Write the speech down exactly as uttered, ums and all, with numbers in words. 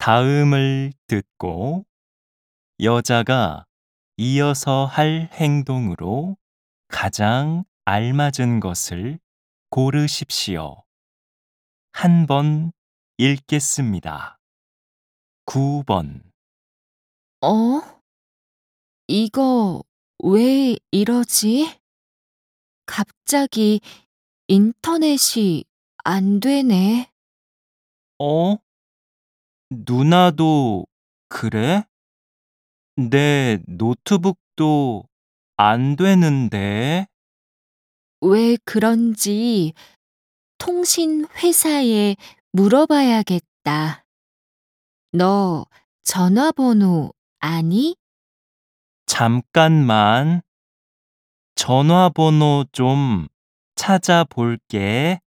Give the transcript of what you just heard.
다음을 듣고 여자가 이어서 할 행동으로 가장 알맞은 것을 고르십시오. 한 번 읽겠습니다. 구 번. 어? 이거 왜 이러지? 갑자기 인터넷이 안 되네. 어? 누나도 그래? 내 노트북도 안 되는데. 왜 그런지 통신 회사에 물어봐야겠다. 너 전화번호 아니? 잠깐만. 전화번호 좀 찾아볼게.